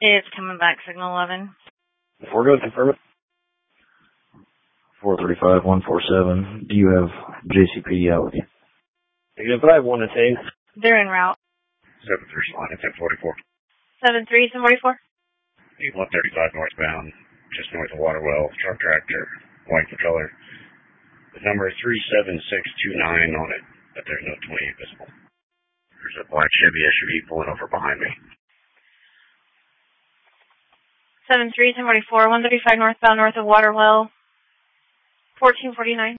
It's coming back, signal 11. Before go, confirm it. 435, 147. Do you have JCPD out with you? Negative 5, 1 to 2. They're en route. 7-3 line at 1044. 7-3, 744. 135 northbound, just north of Waterwell. Truck tractor, white in color. The number is 37629 on it, but there's no 28 visible. There's a black Chevy SUV pulling over behind me. 7-3, 744, 135 northbound, north of Waterwell. 1449.